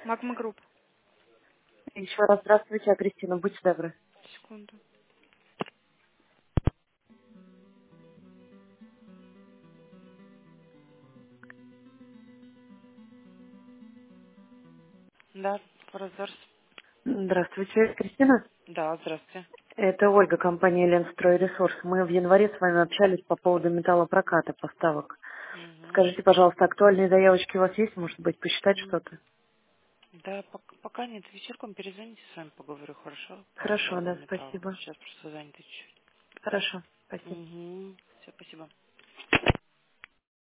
Магма Групп. Еще раз здравствуйте, Кристина, будьте добры. Секунду. Да, Форозерс. Здравствуйте, Кристина. Да, здравствуйте. Это Ольга, компания «Ленстройресурс». Мы в январе с вами общались по поводу металлопроката поставок. Мгм. Скажите, пожалуйста, актуальные заявочки у вас есть? Может быть, посчитать М, что-то? Да, пока нет. Вечерком перезвоните, с вами поговорю, хорошо? Хорошо, По да, металлу. спасибо. Сейчас просто заняты чуть-чуть. Хорошо, спасибо. Угу. Все, спасибо.